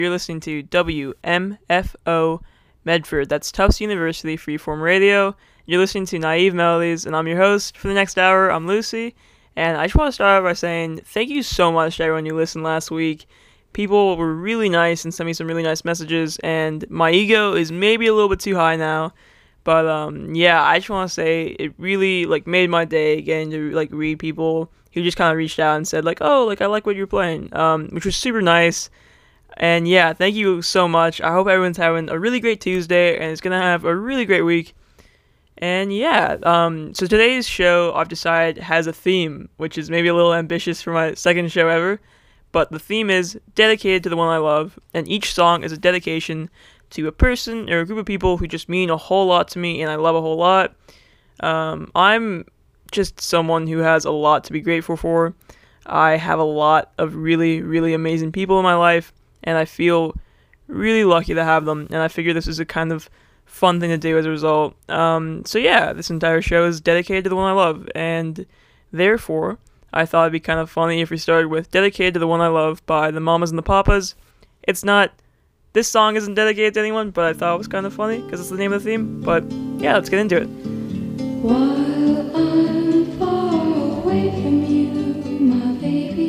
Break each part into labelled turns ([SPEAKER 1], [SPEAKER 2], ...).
[SPEAKER 1] You're listening to WMFO Medford. That's Tufts University Freeform Radio. You're listening to Naive Melodies, and I'm your host for the next hour. I'm Lucy, and I just want to start out by saying thank you so much to everyone who listened last week. People were really nice and sent me some really nice messages, and my ego is maybe a little bit too high now. But yeah, I just want to say it really made my day getting to read people who just kind of reached out and said oh, I like what you're playing, which was super nice. And yeah, thank you so much. I hope everyone's having a really great Tuesday and is gonna have a really great week. And yeah, so today's show I've decided has a theme, which is maybe a little ambitious for my second show ever. But the theme is dedicated to the one I love, and each song is a dedication to a person or a group of people who just mean a whole lot to me and I love a whole lot. I'm just someone who has a lot to be grateful for. I have a lot of really, really amazing people in my life, and I feel really lucky to have them, and I figure this is a kind of fun thing to do as a result. So yeah, this entire show is dedicated to the one I love, and therefore, I thought it'd be kind of funny if we started with Dedicated to the One I Love by the Mamas and the Papas. This song isn't dedicated to anyone, but I thought it was kind of funny, because it's the name of the theme. But yeah, let's get into it.
[SPEAKER 2] While I'm far away from you, my baby,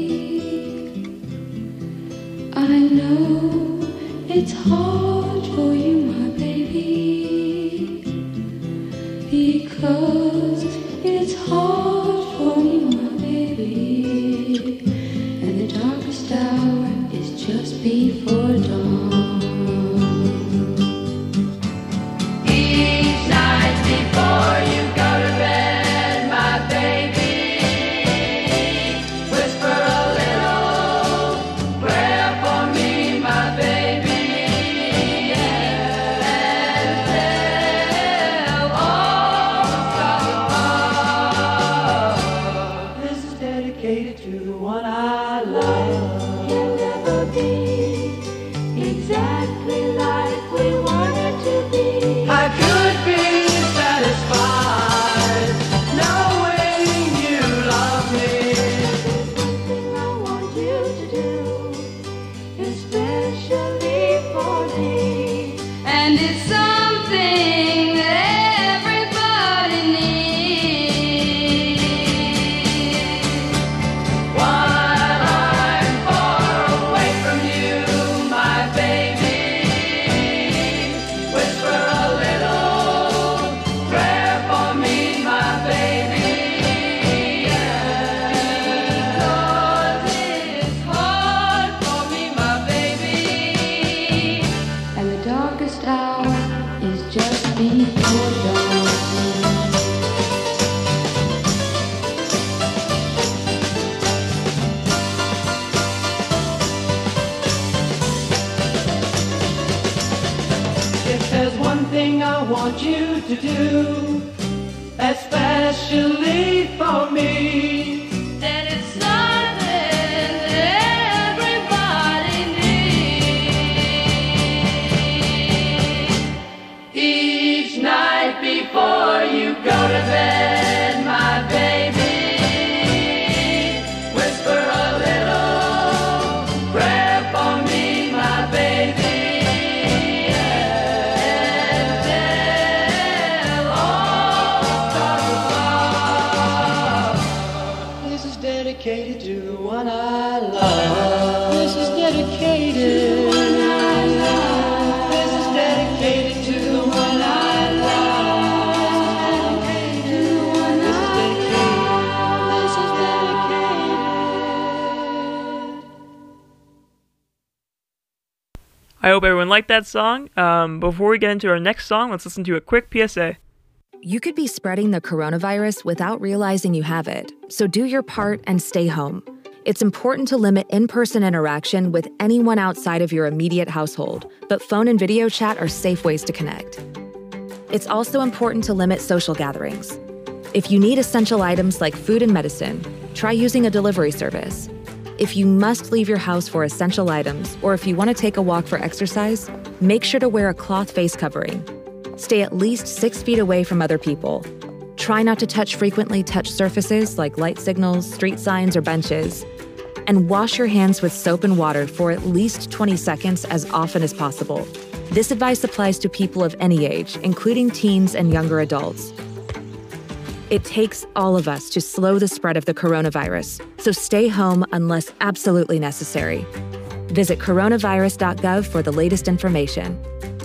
[SPEAKER 2] I know it's hard for you, my baby, because it's hard for me, my baby, and the darkest hour is just before dawn. Each night before you go to bed, my baby, whisper a little prayer for me, my baby, and tell all the stars. This is dedicated to the one I love. You'll never be exactly like we wanted to be. I could be satisfied knowing you love me. There's one thing I want you to do, especially for me, and it's something that everybody needs. While I'm far away from you, my baby, whisper a little prayer for me, my baby, because it's hard for me, my baby, and the darkest hour is just before dawn. If there's one thing I want you to do, especially for me, then it's something that everybody needs. Each night before you go to bed, my baby, whisper a little prayer for me, my baby, and tell all the stars. This is dedicated to the one I love. This is dedicated to the one I love. This is dedicated to the one I love. This is dedicated to the one I love. This is dedicated.
[SPEAKER 1] I hope everyone liked that song. Before we get into our next song, let's listen to a quick PSA.
[SPEAKER 3] You could be spreading the coronavirus without realizing you have it, so do your part and stay home. It's important to limit in-person interaction with anyone outside of your immediate household, but phone and video chat are safe ways to connect. It's also important to limit social gatherings. If you need essential items like food and medicine, try using a delivery service. If you must leave your house for essential items, or if you want to take a walk for exercise, make sure to wear a cloth face covering. Stay at least 6 feet away from other people. Try not to touch frequently touched surfaces like light signals, street signs, or benches. and wash your hands with soap and water for at least 20 seconds as often as possible. This advice applies to people of any age, including teens and younger adults. It takes all of us to slow the spread of the coronavirus, so stay home unless absolutely necessary. Visit coronavirus.gov for the latest information.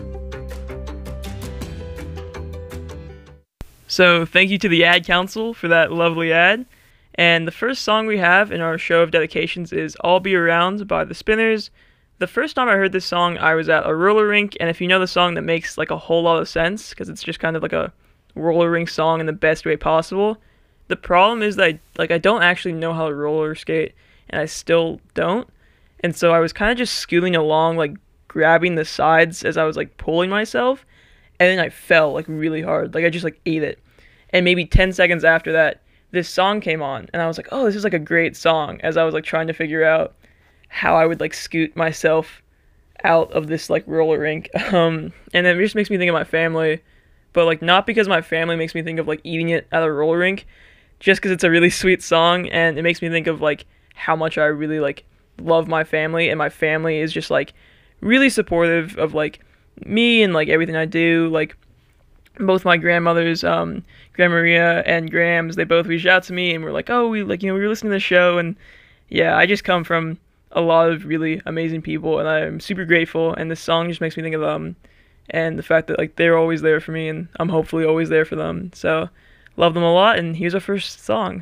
[SPEAKER 1] So thank you to the Ad Council for that lovely ad. And the first song we have in our show of dedications is I'll Be Around by The Spinners. The first time I heard this song, I was at a roller rink, and if you know the song, that makes like a whole lot of sense, because it's just kind of like a roller rink song in the best way possible. The problem is that I don't actually know how to roller skate, and I still don't. And so I was kind of just scooting along, like grabbing the sides as I was like pulling myself, and then I fell like really hard. Like I just like ate it. And maybe 10 seconds after that, this song came on, and I was like, oh, this is like a great song, as I was like trying to figure out how I would like scoot myself out of this like roller rink. And it just makes me think of my family, but like not because my family makes me think of like eating it at a roller rink, just because it's a really sweet song, and it makes me think of like how much I really like love my family, and my family is just like really supportive of like me and like everything I do. Like both my grandmothers, Grandma Maria and Grams, they both reached out to me and were like, oh, we like, you know, we were listening to the show, and yeah, I just come from a lot of really amazing people, and I'm super grateful, and this song just makes me think of them, and the fact that like they're always there for me, and I'm hopefully always there for them. So love them a lot, and here's our first song.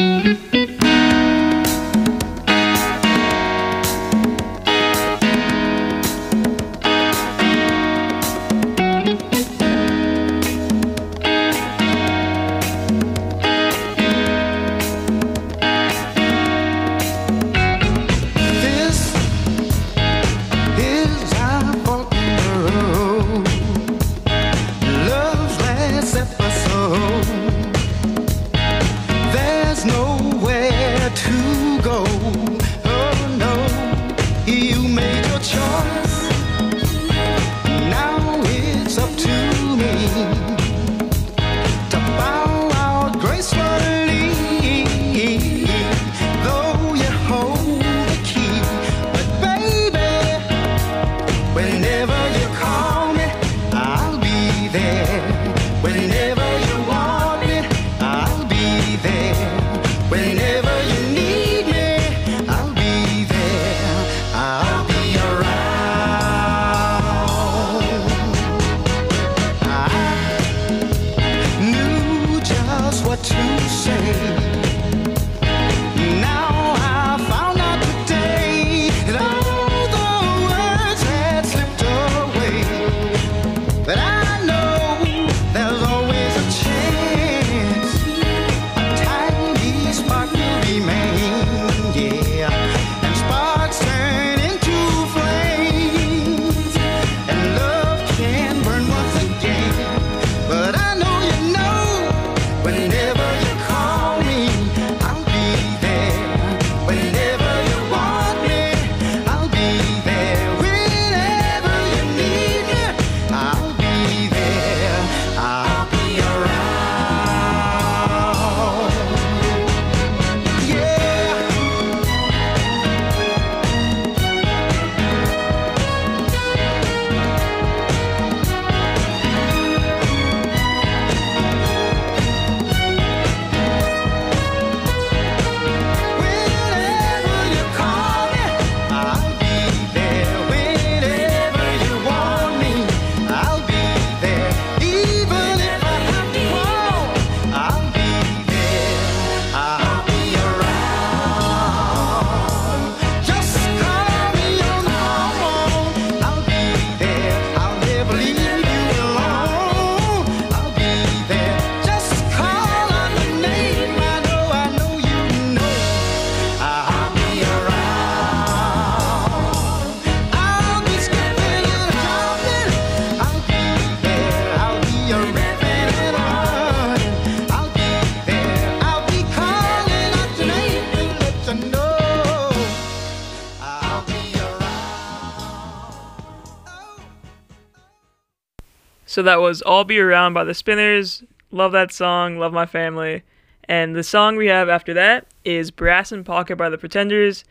[SPEAKER 1] So that was I'll Be Around by The Spinners. Love that song, love my family. And the song we have after that is Brass in Pocket by The Pretenders.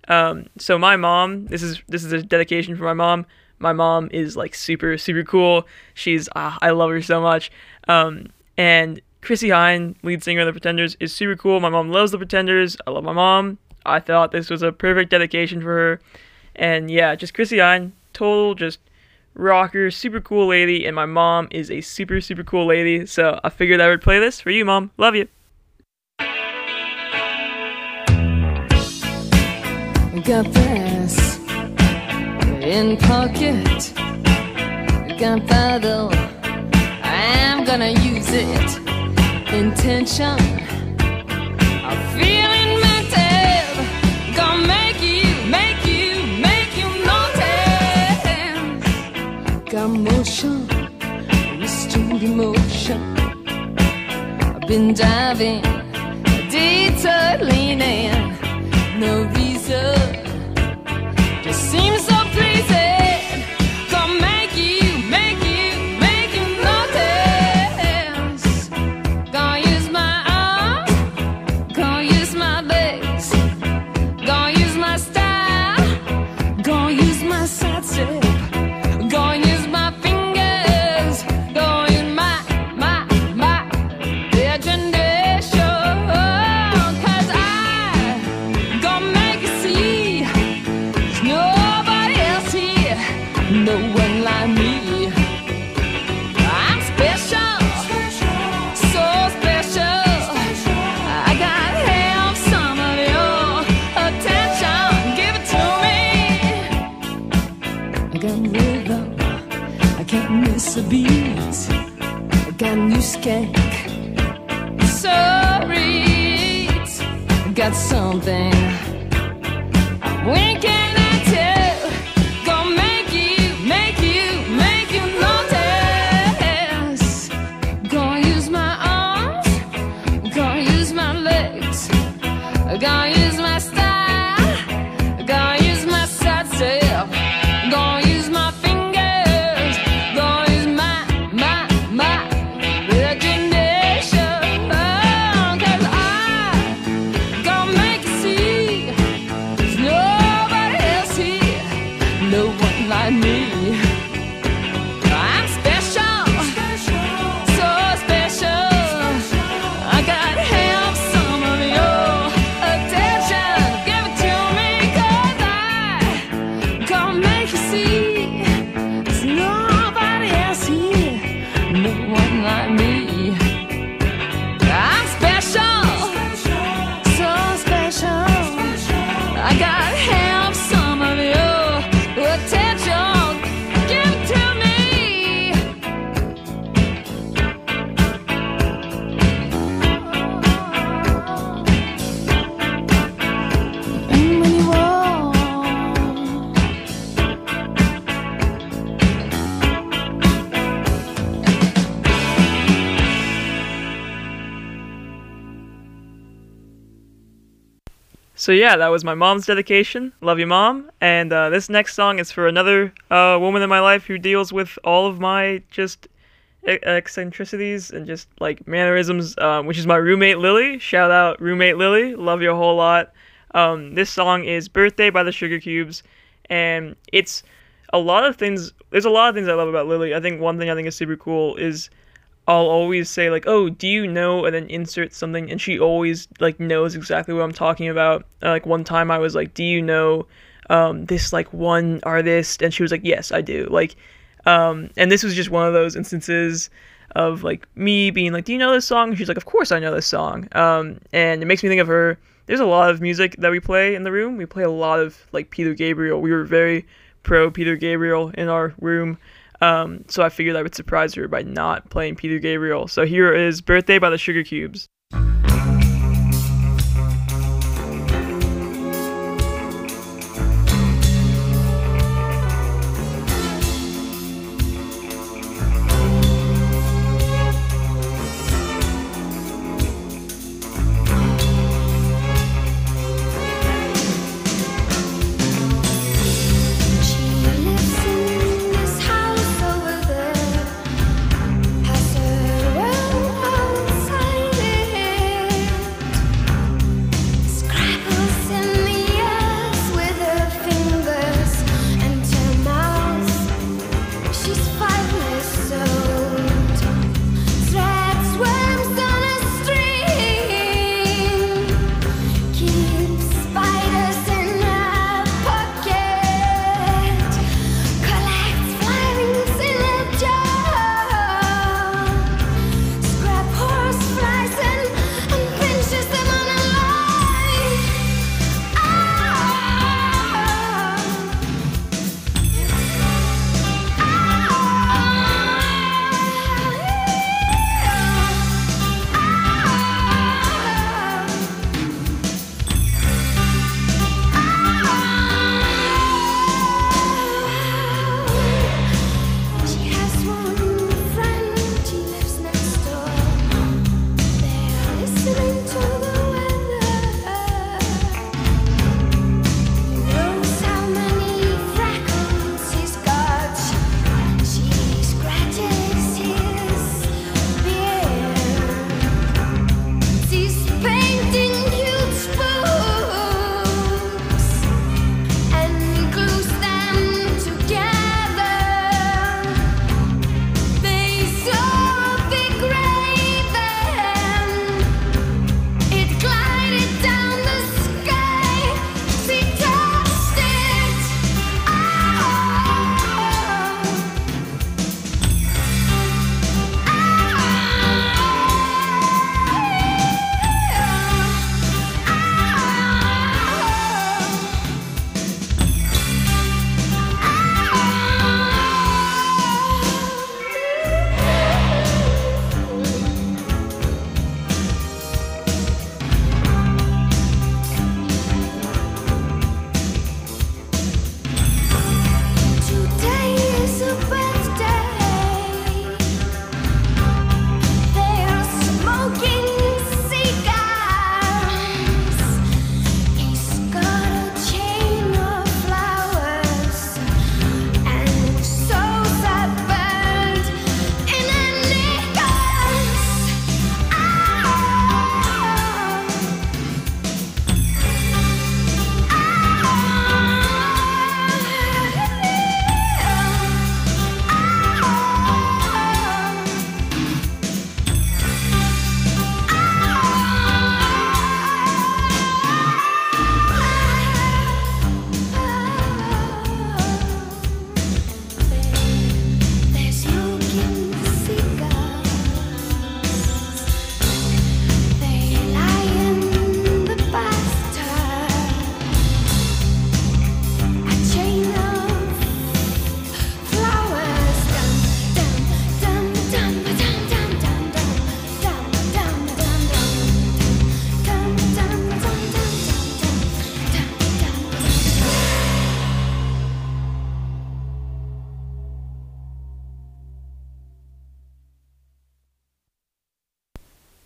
[SPEAKER 1] So my mom, this is a dedication for my mom. My mom is like super super cool. She's I love her so much. And Chrissie Hynde, lead singer of the Pretenders, is super cool. My mom loves the Pretenders. I love my mom. I thought this was a perfect dedication for her. And yeah, just Chrissie Hynde, total just rocker, super cool lady, and my mom is a super super cool lady, so I figured I would play this for you, Mom. Love you.
[SPEAKER 4] Got this in pocket, gunpowder, I'm gonna use it. Intention, I'm feeling mental, gonna make you notice. Got motion, restrained emotion, I've been diving, detour leaning, no reason, just seems so pleasing. Gonna make you notice. Gonna use my arms, gonna use my legs, gonna use my style, gonna use my side step, gonna use my fingers, gonna use my imagination. 'Cause I gonna make you see there's nobody else here, no one like me. I'm special, so special. I gotta have some of your attention. Give it to me. I got rhythm, I can't miss a beat. I got new skank, so reach. I got something I'm winking at you. Gonna make you notice. Gonna use my arms, gonna use my legs, gonna use my style, gonna use my side step, gonna use my fingers, gonna use my imagination. 'Cause I gonna make you see there's nobody else here, no one like me. I'm special, so special. I gotta have some of your attention. Give it to me, 'cause I gonna make you see there's nobody else here, no one like me. I'm special, so special. I gotta have some of your attention. Give it to me. And when you walk,
[SPEAKER 1] So yeah, that was my mom's dedication. Love you, Mom. And this next song is for another woman in my life who deals with all of my just eccentricities and just like mannerisms, which is my roommate Lily. Shout out roommate Lily. Love you a whole lot. This song is Birthday by the Sugar Cubes, and it's a lot of things. There's a lot of things I love about Lily. I think one thing I think is super cool is I'll always say like, oh, do you know, and then insert something, and she always like knows exactly what I'm talking about. Like one time I was like, do you know this like one artist, and she was like, yes, I do. Like, and this was just one of those instances of like me being like, do you know this song? And she's like, of course I know this song. And it makes me think of her. There's a lot of music that we play in the room. We play a lot of like Peter Gabriel. We were very pro Peter Gabriel in our room. So I figured I would surprise her by not playing Peter Gabriel. So here is Birthday by the Sugar Cubes.
[SPEAKER 5] Outside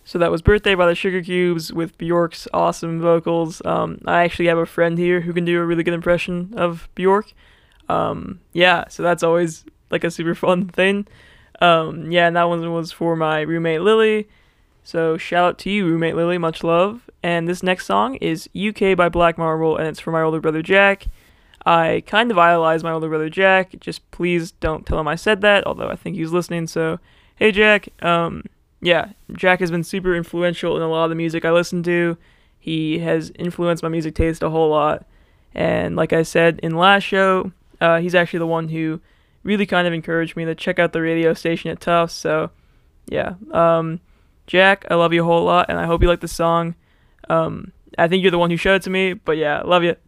[SPEAKER 1] So that was Birthday by the Sugar Cubes with Bjork's awesome vocals. I actually have a friend here who can do a really good impression of Bjork. Yeah, so that's always like a super fun thing. Yeah, and that one was for my roommate Lily. So shout out to you, roommate Lily, much love. And this next song is UK by Black Marble, and it's for my older brother Jack. I kind of idolize my older brother Jack. Just please don't tell him I said that, although I think he's listening. So, hey Jack. Yeah, Jack has been super influential in a lot of the music I listen to. He has influenced my music taste a whole lot. And like I said in last show, he's actually the one who really kind of encouraged me to check out the radio station at Tufts. So, yeah. Jack, I love you a whole lot, and I hope you like the song. I think you're the one who showed it to me, but yeah, love you.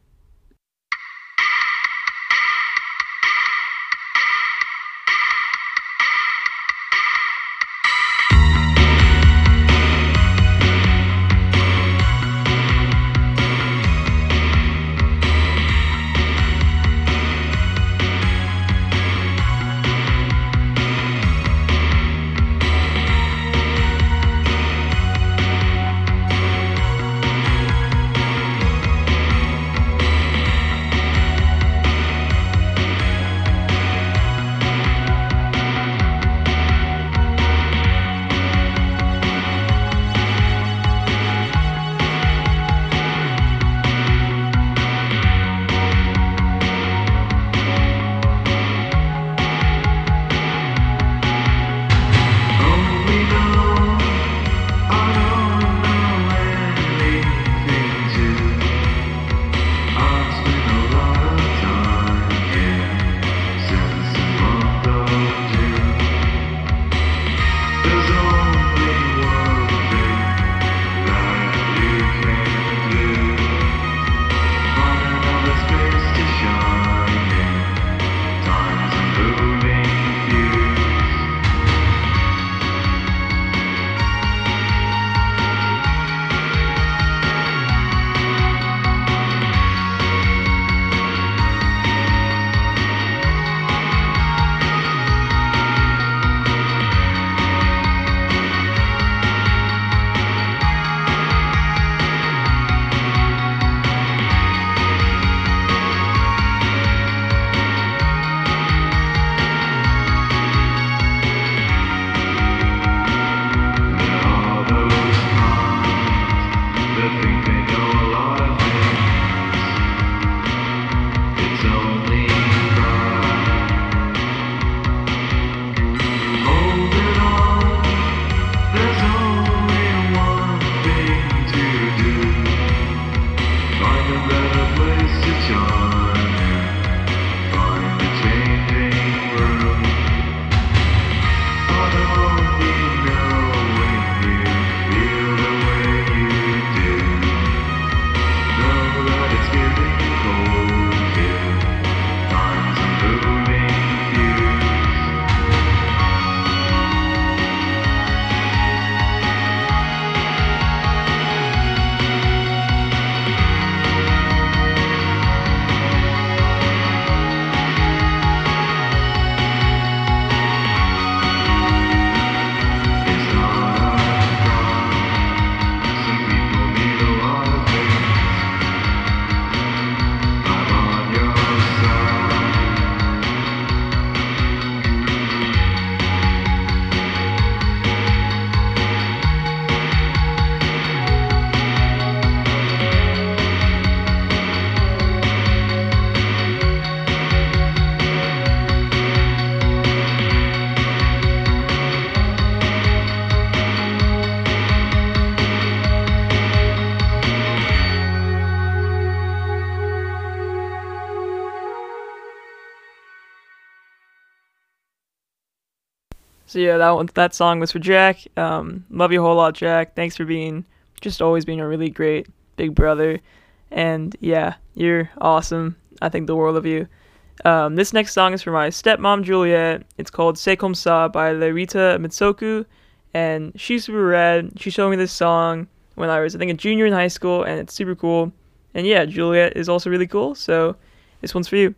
[SPEAKER 1] So yeah, that song was for Jack. Love you a whole lot, Jack. Thanks for just always being a really great big brother. And yeah, you're awesome. I think the world of you. This next song is for my stepmom, Juliet. It's called C'est Comme Ça by Rita Mitsoku. And she's super rad. She showed me this song when I was, I think, a junior in high school, and it's super cool. And yeah, Juliet is also really cool, so this one's for you.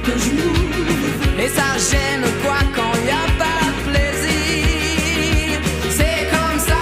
[SPEAKER 4] que je m'ouvre. Et ça gêne quoi quand y a pas de plaisir. C'est comme ça.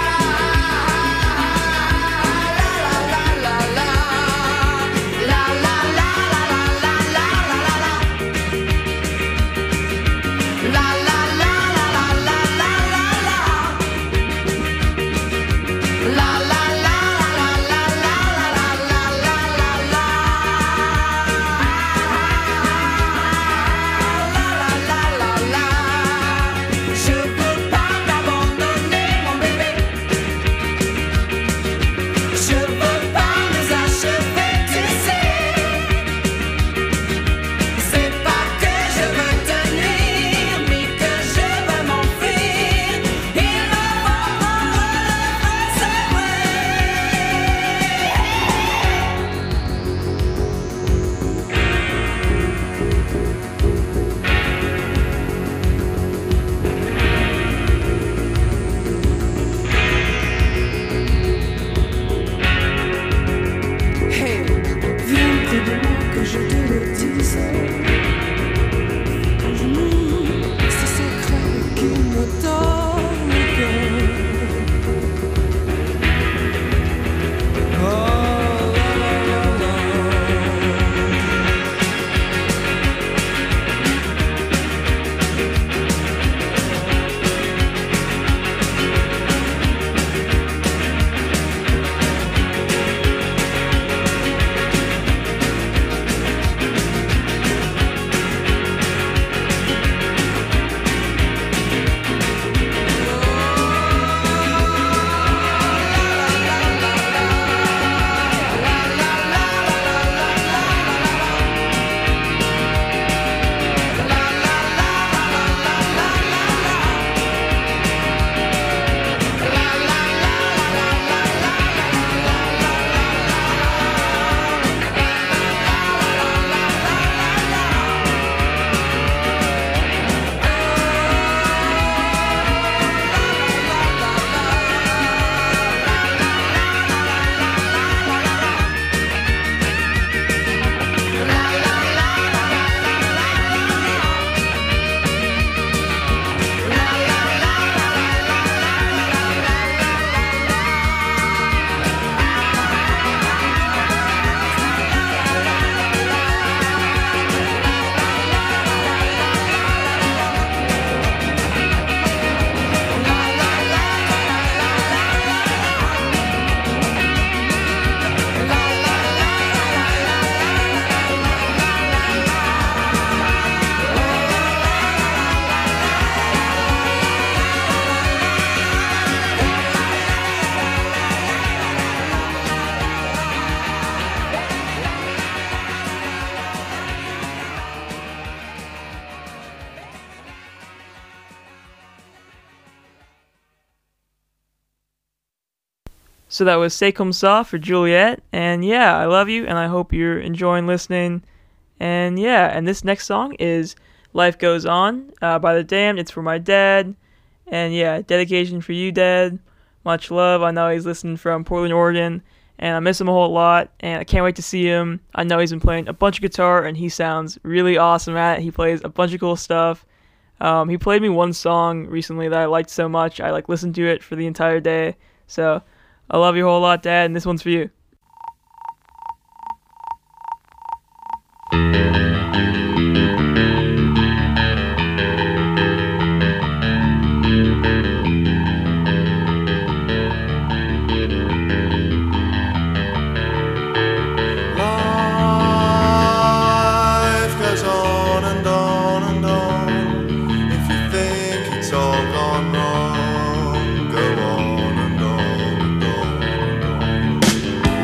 [SPEAKER 1] So that was C'est Comme Ça for Juliet. And yeah, I love you, and I hope you're enjoying listening. And yeah, and this next song is Life Goes On by The Damned. It's for my dad. And yeah, dedication for you, Dad. Much love. I know he's listening from Portland, Oregon, and I miss him a whole lot, and I can't wait to see him. I know he's been playing a bunch of guitar, and he sounds really awesome at it. He plays a bunch of cool stuff. He played me one song recently that I liked so much, I listened to it for the entire day. So I love you a whole lot, Dad, and this one's for you.
[SPEAKER 5] Go on and on and on and on.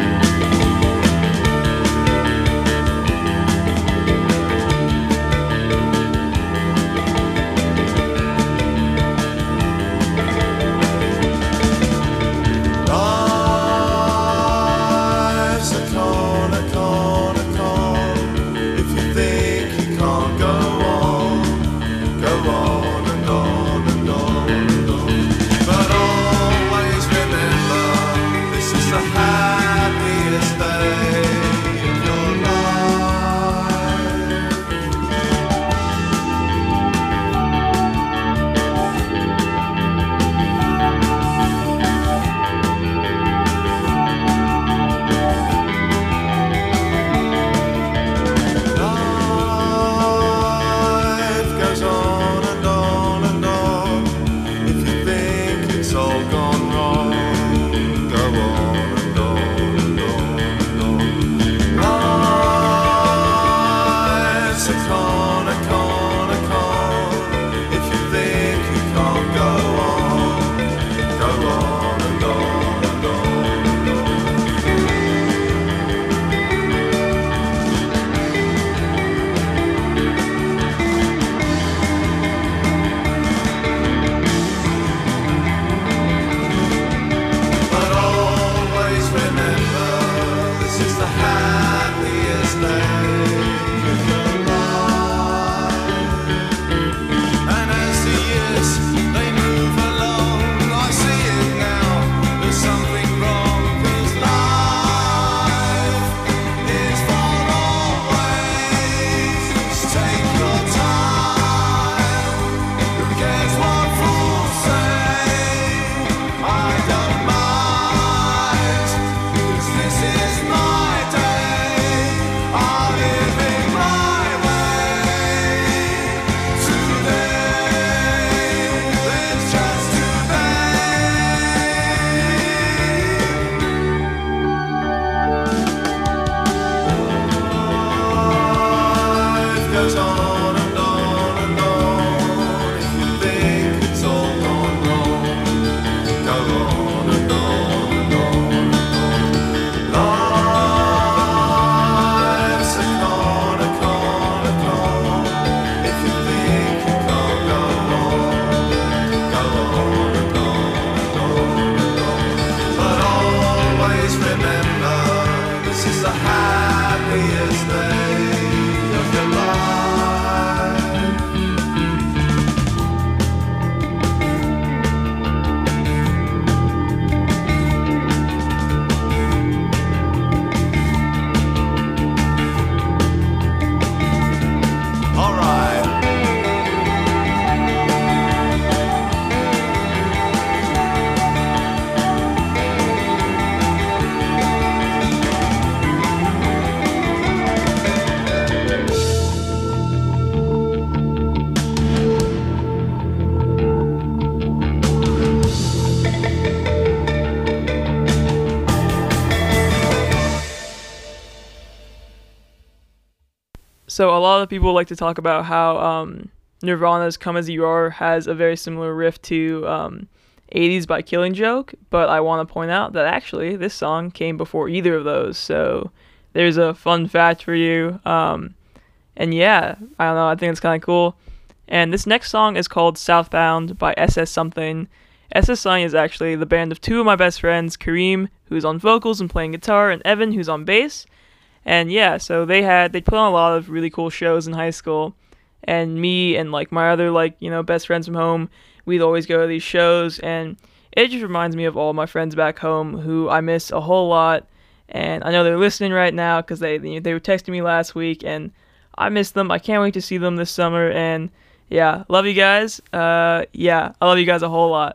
[SPEAKER 1] So a lot of people like to talk about how Nirvana's "Come As You Are" has a very similar riff to "80s" by Killing Joke, but I want to point out that actually this song came before either of those. So there's a fun fact for you. And yeah, I don't know, I think it's kind of cool. And this next song is called "Southbound" by SS Something. SS Something is actually the band of two of my best friends, Kareem, who's on vocals and playing guitar, and Evan, who's on bass. And yeah, so they put on a lot of really cool shows in high school, and me and like my other best friends from home, we'd always go to these shows, and it just reminds me of all my friends back home who I miss a whole lot. And I know they're listening right now because they were texting me last week, and I miss them. I can't wait to see them this summer, and yeah, love you guys. Yeah, I love you guys a whole lot.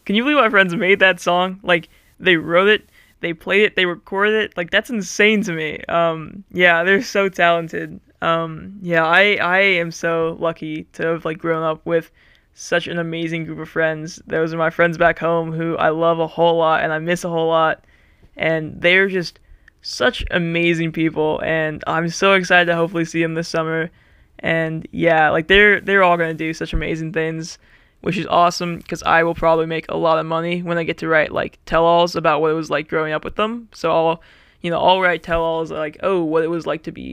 [SPEAKER 1] can you believe my friends made that song? Like, they wrote it, they played it, they recorded it. Like, that's insane to me. Yeah, they're so talented. Yeah, I am so lucky to have like grown up with such an amazing group of friends. Those are my friends back home who I love a whole lot and I miss a whole lot. And they're just such amazing people, and I'm so excited to hopefully see them this summer. And yeah, like they're all gonna do such amazing things, which is awesome because I will probably make a lot of money when I get to write like tell-alls about what it was like growing up with them. So I'll write tell-alls like, oh, what it was like to be,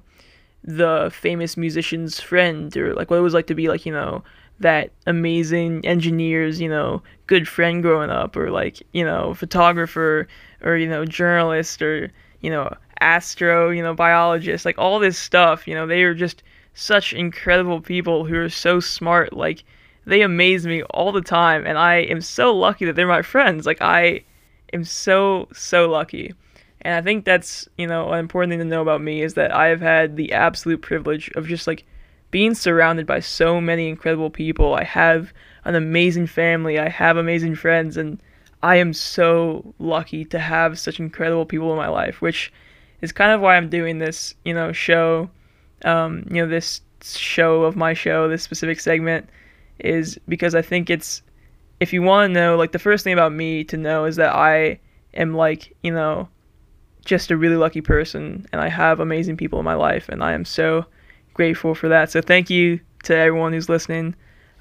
[SPEAKER 1] the famous musician's friend, or like what it was like to be like, that amazing engineer's, good friend growing up, or like, photographer, or, journalist, or, astro, biologist, like all this stuff, they are just such incredible people who are so smart. Like, they amaze me all the time, and I am so lucky that they're my friends. Like, I am so, so lucky. And I think that's, an important thing to know about me is that I have had the absolute privilege of just like being surrounded by so many incredible people. I have an amazing family, I have amazing friends, and I am so lucky to have such incredible people in my life, which is kind of why I'm doing this, show, this show of my show, this specific segment, is because I think it's, if you want to know, like the first thing about me to know is that I am like, just a really lucky person, and I have amazing people in my life, and I am so grateful for that. So thank you to everyone who's listening.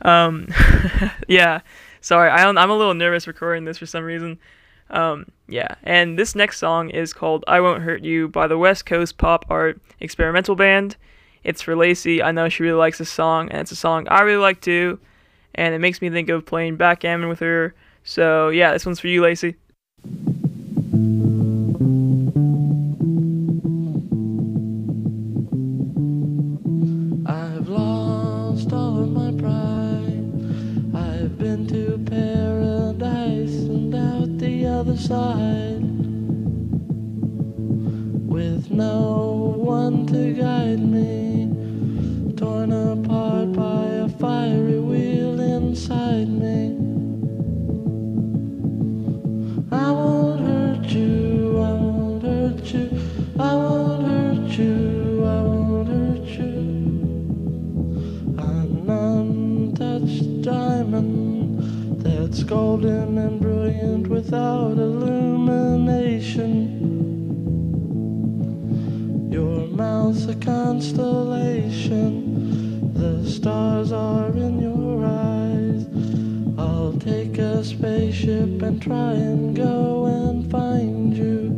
[SPEAKER 1] Yeah, sorry, I'm a little nervous recording this for some reason. Yeah, and this next song is called I Won't Hurt You by the West Coast Pop Art Experimental Band. It's for Lacey. I know she really likes this song, and it's a song I really like too, and it makes me think of playing backgammon with her. So yeah, this one's for you, Lacey.
[SPEAKER 2] I've lost all of my pride. I've been to paradise and out the other side, with no one to guide me, torn apart by a fiery wheel inside me. I won't hurt you, I won't hurt you, I won't hurt you, I won't hurt you. An untouched diamond that's golden and brilliant without illumination. Your mouth's a constellation, the stars are in your eyes. I'll take a spaceship and try and go and find you.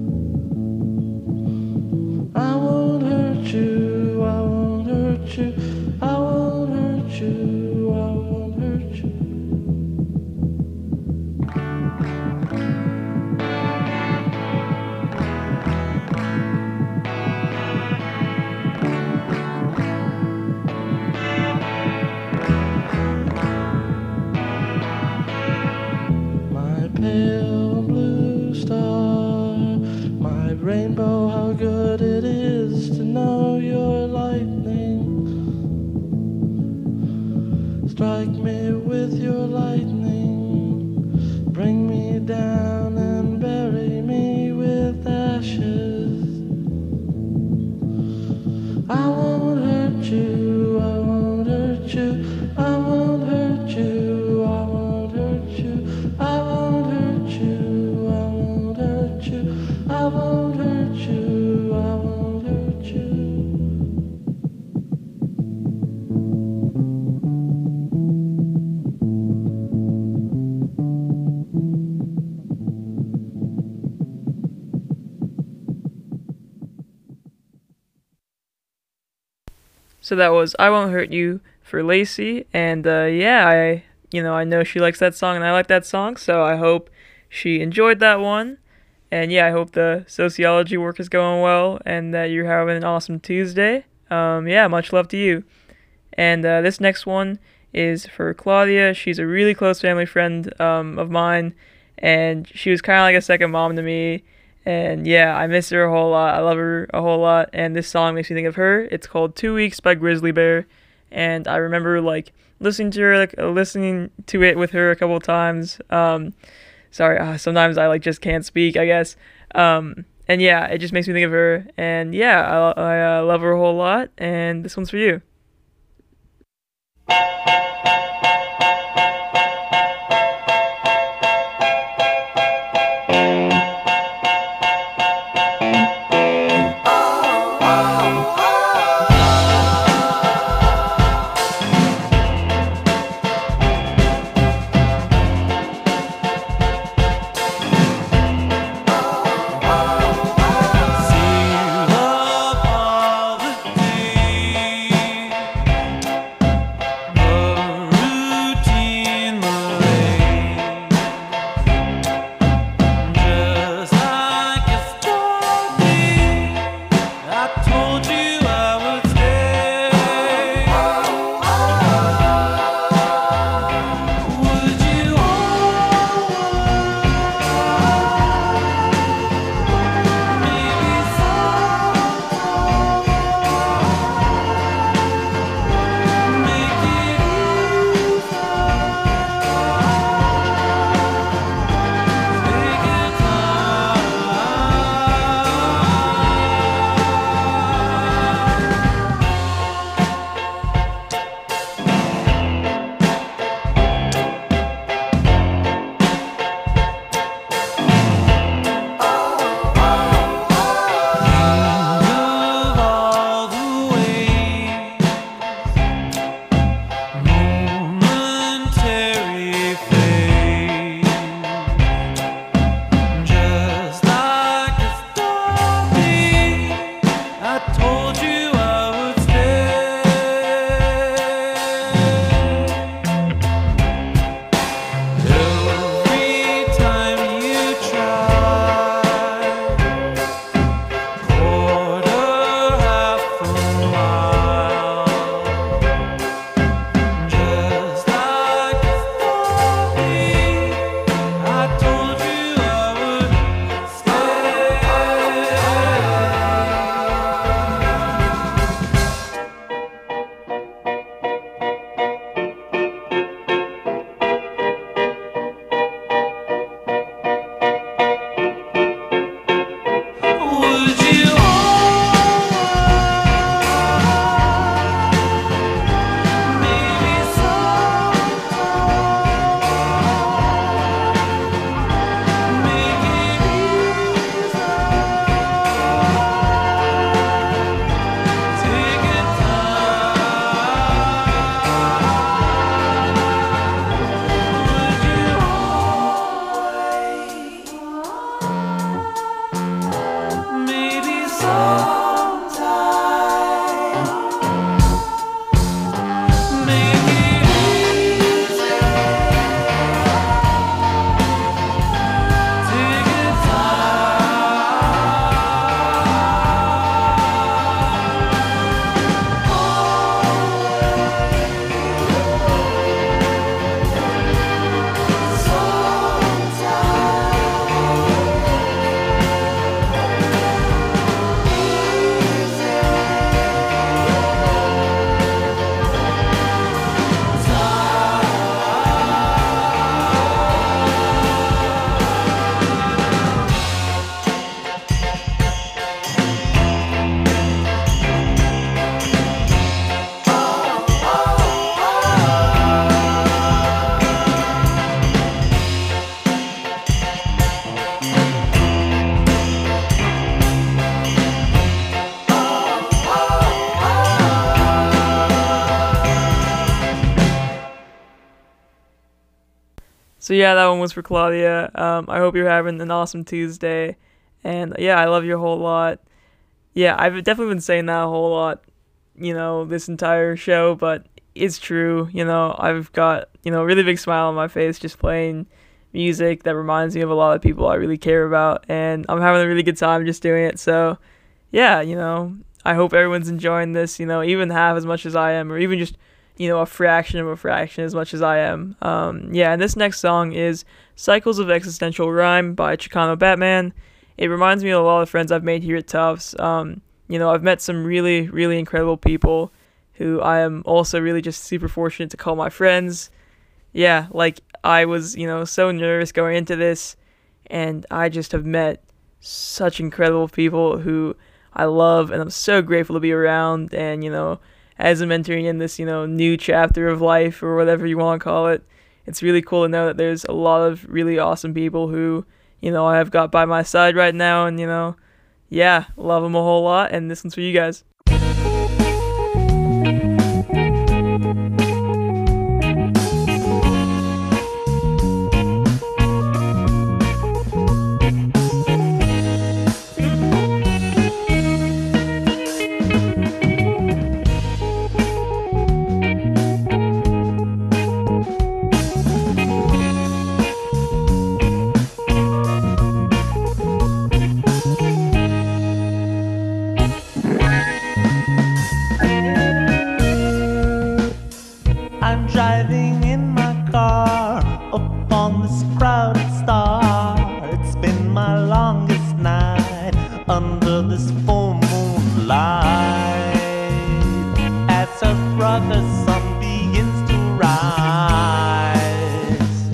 [SPEAKER 2] I won't hurt you, I won't hurt you, I won't hurt you, I won't hurt you. My pale blue star, my rainbow, how good it is to know your lightning. Strike me with your lightning, bring me down and bury me with ashes. I won't hurt you, I won't hurt you, I won't hurt you, I won't hurt you, I won't hurt you, I won't hurt you, I won't hurt you, I won't hurt you.
[SPEAKER 1] So that was I Won't Hurt You for Lacey, and yeah, I know she likes that song and I like that song, so I hope she enjoyed that one. And yeah, I hope the sociology work is going well and that you're having an awesome Tuesday. Yeah, much love to you. And this next one is for Claudia. She's a really close family friend of mine, and she was kind of like a second mom to me. And yeah, I miss her a whole lot. I love her a whole lot. And this song makes me think of her. It's called 2 Weeks by Grizzly Bear. And I remember like listening to her, like listening to it with her a couple of times. Sorry, sometimes I like just can't speak, I guess. And yeah, it just makes me think of her. And yeah, I love her a whole lot. And this one's for you. So yeah, that one was for Claudia. I hope you're having an awesome Tuesday. And yeah, I love you a whole lot. Yeah, I've definitely been saying that a whole lot, this entire show, but it's true. I've got, a really big smile on my face just playing music that reminds me of a lot of people I really care about. And I'm having a really good time just doing it. So yeah, I hope everyone's enjoying this, even half as much as I am, or even just a fraction of a fraction as much as I am. Yeah, and this next song is Cycles of Existential Rhyme by Chicano Batman. It reminds me of a lot of friends I've made here at Tufts. I've met some really, really incredible people who I am also really just super fortunate to call my friends. Yeah, like I was, so nervous going into this, and I just have met such incredible people who I love, and I'm so grateful to be around. And, as I'm entering in this, new chapter of life, or whatever you want to call it, it's really cool to know that there's a lot of really awesome people who, I have got by my side right now, and, yeah, love them a whole lot, and this one's for you guys.
[SPEAKER 5] I'm driving in my car up on this crowded star. It's been my longest night under this full moonlight. As her brother's sun begins to rise,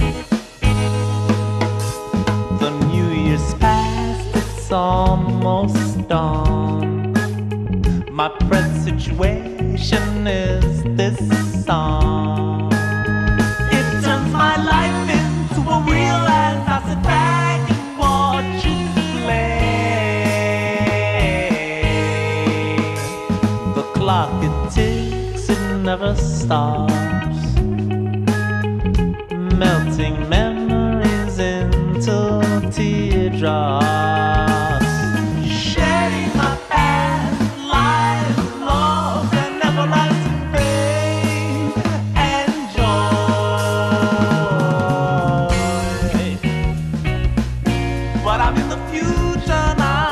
[SPEAKER 5] the New Year's past, it's almost dawn. My present situation is this song. It turns my life into a reel as I sit back and watch it play. The clock, it ticks, it never stops, melting memories into teardrops, shedding my past life, lost and everlasting pain and joy. But I'm in the future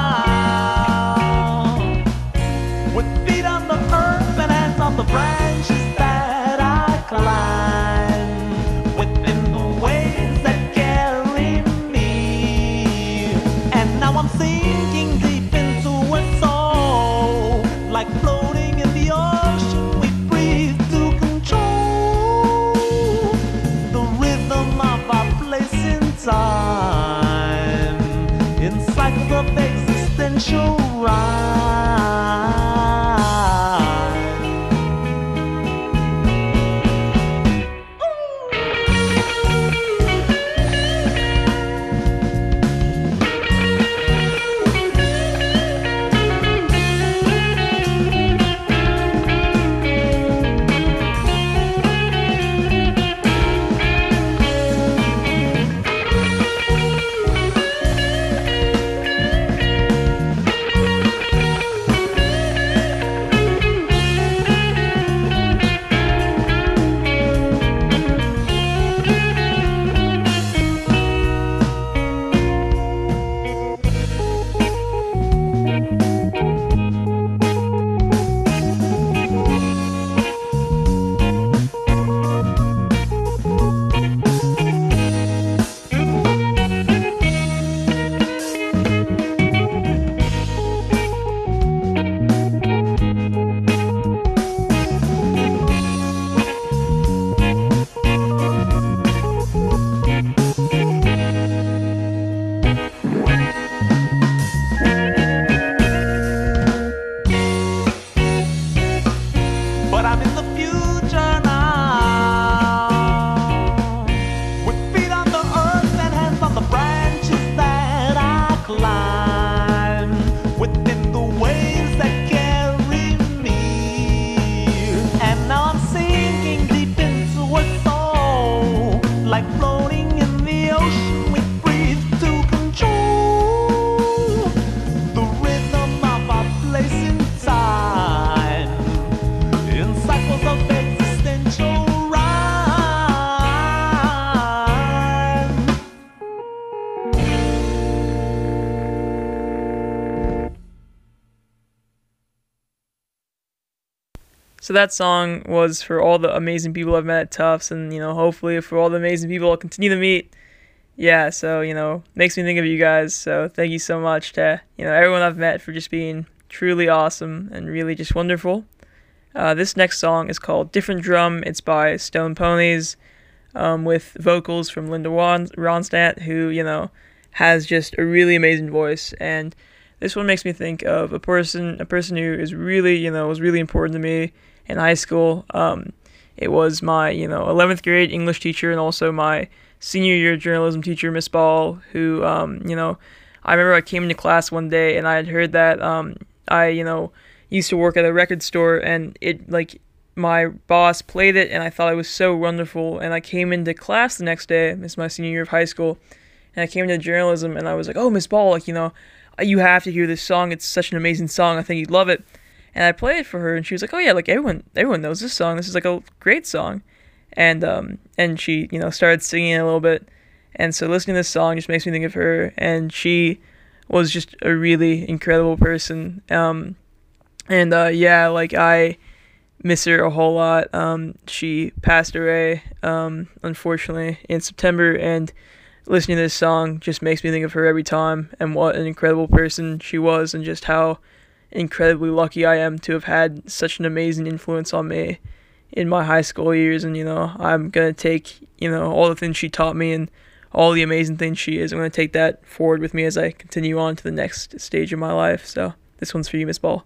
[SPEAKER 5] now, with feet on the earth and hands on the branches that I climb, within the waves that carry me. And now I'm sinking deep into a soul, like floating in the ocean. We breathe to control the rhythm of our place in time, in cycles of existential rhyme. But I'm in the future now, with feet on the earth and hands on the branches that I climb, within the waves that carry me. And now I'm sinking deep into a soul, like floating in the ocean. We breathe to control the rhythm of our place in time, in cycles of existential rhyme.
[SPEAKER 1] So that song was for all the amazing people I've met at Tufts, and, hopefully for all the amazing people I'll continue to meet. Yeah, so, makes me think of you guys. So thank you so much to, everyone I've met for just being truly awesome and really just wonderful. This next song is called Different Drum. It's by Stone Ponies, with vocals from Linda Ronstadt, who, has just a really amazing voice. And this one makes me think of a person who is really, was really important to me in high school. It was my, 11th grade English teacher and also my senior year journalism teacher, Miss Ball, who, I remember I came into class one day and I had heard that I, used to work at a record store, and my boss played it and I thought it was so wonderful. And I came into class the next day, this is my senior year of high school, and I came into journalism and I was like, oh, Miss Ball, you have to hear this song. It's such an amazing song. I think you'd love it. And I played it for her, and she was like, oh yeah, everyone knows this song. This is a great song. And she, started singing a little bit. And so listening to this song just makes me think of her, and she was just a really incredible person. I miss her a whole lot. She passed away, unfortunately, in September, and listening to this song just makes me think of her every time, and what an incredible person she was, and just how incredibly lucky I am to have had such an amazing influence on me in my high school years. And I'm gonna take all the things she taught me and all the amazing things she is, I'm gonna take that forward with me as I continue on to the next stage of my life. So this one's for you, Miss Ball.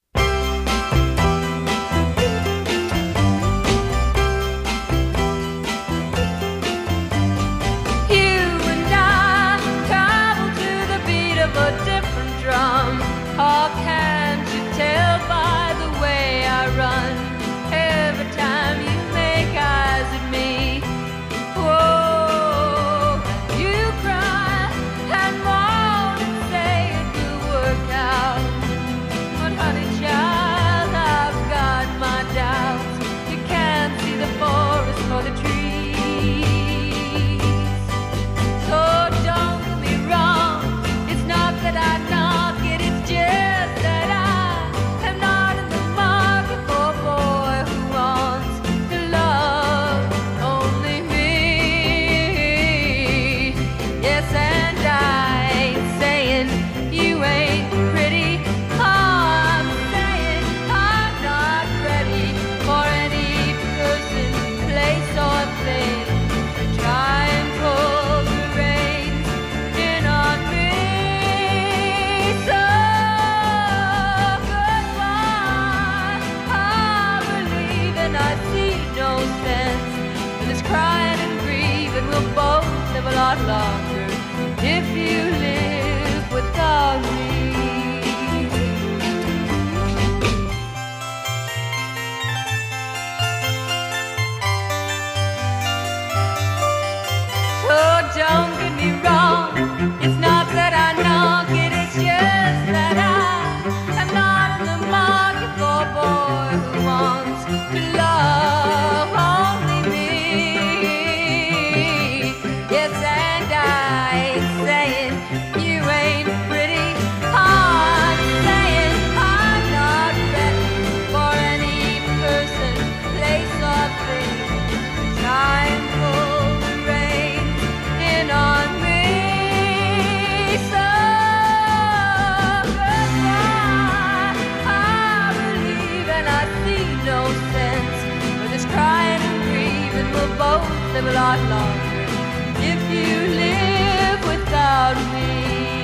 [SPEAKER 4] How can't you tell by the way I run? Every time you make eyes at me, whoa, you cry and moan and say it will work out. But honey child, I've got my doubts. You can't see the forest for the trees. So don't get me wrong, it's not that I knock it, it's just that I am not in the market for a boy who wants to love only me. Yes, and I ain't saying you ain't pretty. I'm saying I'm not ready for any person, place, or thing to try and pull the reins in on me. So goodbye, I believe and I see no sense in this crying and grieving. We'll both live a lot longer if you live without me. So don't get me wrong, it's not that I knock it, it's just that I am not in the market for a boy who wants to love only me. Yes, and I ain't saying you ain't pretty. I'm saying I'm not ready for any person, place, or thing to try and pull the reins in on me. So goodbye, I believe and I see no sense for this crying and grieving. We'll both live a lot longer if you live without me.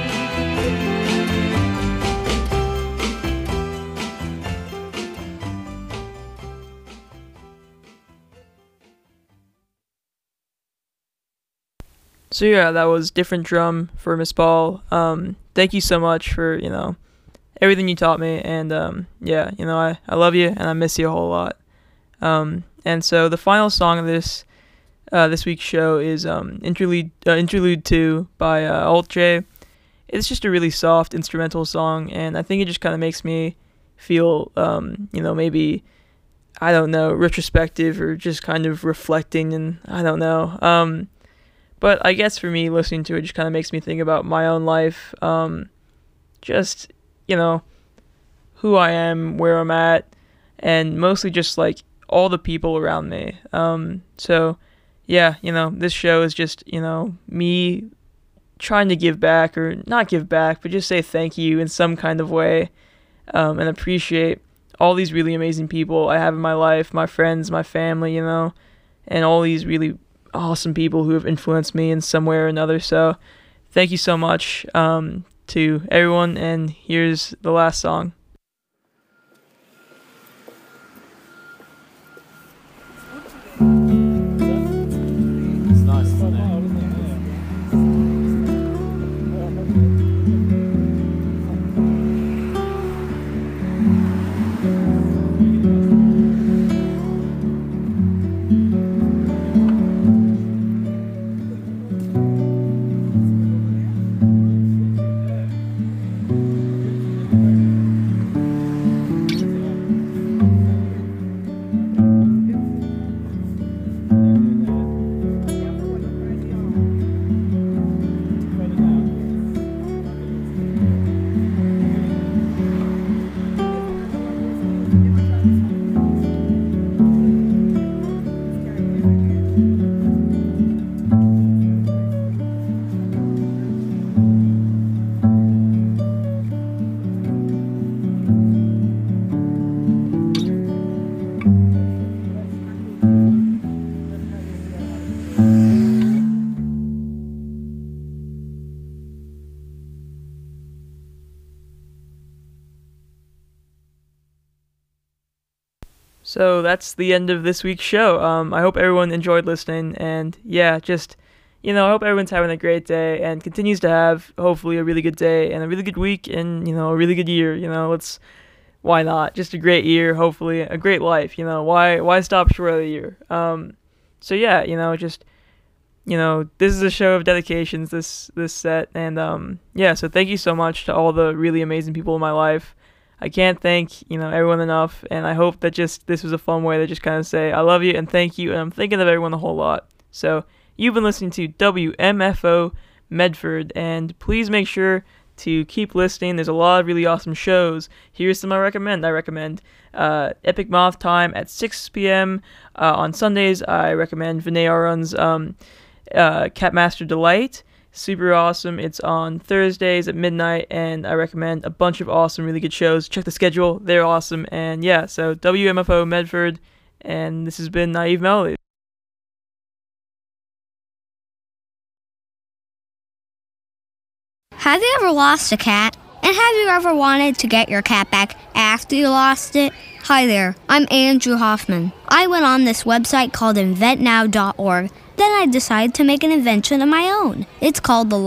[SPEAKER 1] So yeah, that was Different Drum for Miss Ball. Thank you so much for, everything you taught me, and I love you and I miss you a whole lot. And so the final song of this week's show is Interlude 2 by Alt J. It's just a really soft instrumental song, and I think it just kind of makes me feel, maybe, I don't know, retrospective or just kind of reflecting, and I don't know. But I guess for me, listening to it just kind of makes me think about my own life, just, who I am, where I'm at, and mostly just, all the people around me. So, yeah, this show is just, me trying to give back, or not give back, but just say thank you in some kind of way, and appreciate all these really amazing people I have in my life, my friends, my family, you know, and all these really awesome people who have influenced me in some way or another. So thank you so much to everyone, and here's the last song. So that's the end of this week's show. I hope everyone enjoyed listening, and yeah, just, you know, I hope everyone's having a great day and continues to have, hopefully, a really good day and a really good week and, you know, a really good year. You know, why not? Just a great year, hopefully, a great life, you know, why stop short of the year? So yeah, you know, just, you know, this is a show of dedications, this set, and yeah, so thank you so much to all the really amazing people in my life. I can't thank, you know, everyone enough, and I hope that just this was a fun way to just kind of say I love you and thank you, and I'm thinking of everyone a whole lot. So you've been listening to WMFO Medford, and please make sure to keep listening. There's a lot of really awesome shows. Here's some I recommend. Epic Moth Time at 6 p.m. On Sundays. I recommend Vinay Arun's Catmaster Delight. Super awesome. It's on Thursdays at midnight, and I recommend a bunch of awesome, really good shows. Check the schedule. They're awesome. And yeah, so WMFO Medford, and this has been Naive Melodies.
[SPEAKER 6] Have you ever lost a cat? And have you ever wanted to get your cat back after you lost it? Hi there, I'm Andrew Hoffman. I went on this website called inventnow.org. Then I decided to make an invention of my own. It's called the